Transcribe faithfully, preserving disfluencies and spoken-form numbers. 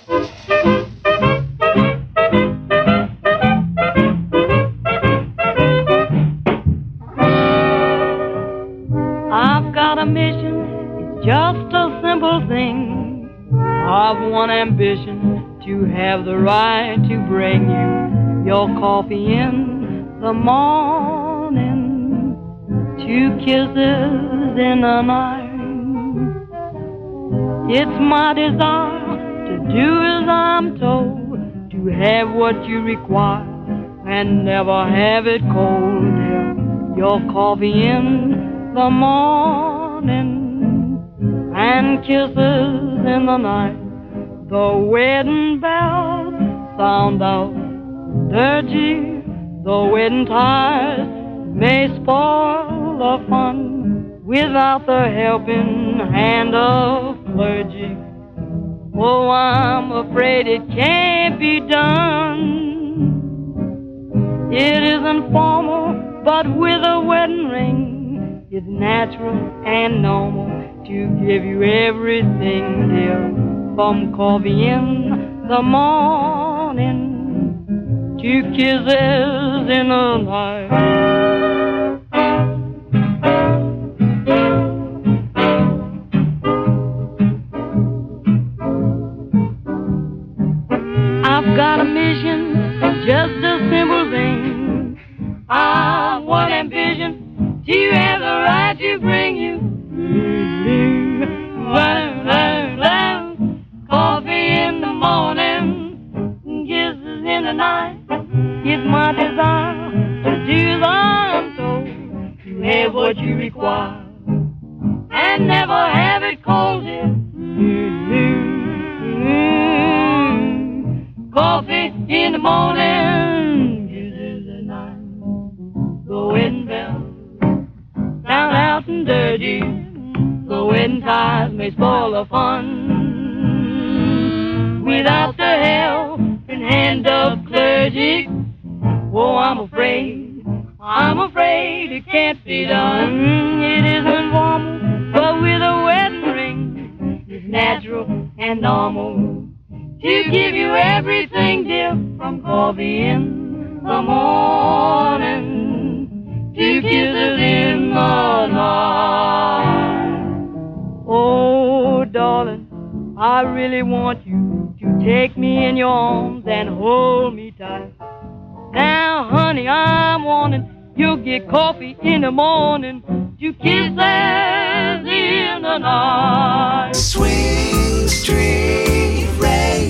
I've got a mission, it's just a simple thing. I've one ambition, to have the right to bring you your coffee in the morning, two kisses in the night. It's my desire to do as I'm told, to have what you require and never have it cold. Your coffee in the morning and kisses in the night. The wedding bells sound out dirty. The wedding ties may spoil the fun without the helping hand of clergy. Oh, I'm afraid it can't be done. It isn't formal, but with a wedding ring, it's natural and normal to give you everything, dear. From coffee in the morning, two kisses in the night. I've got a mission, just a simple thing. I've one ambition, to have the right to bring you coffee in the morning, kisses in the night. It's my desire to do as I'm told, to have what you require and never have it cold. Coffee in the morning, kisses at night. The wedding bells sound out and dirty. The wedding ties may spoil the fun without the helping hand of clergy. Oh, I'm afraid, I'm afraid it can't be done. It isn't formal, but with a wedding ring, it's natural and normal to give you everything, dear, from coffee in the morning, two kisses in the night. Oh, darling, I really want you to take me in your arms and hold me tight. Now, honey, I'm wanting you'll get coffee in the morning, two kisses in the night. Swing Street Radio.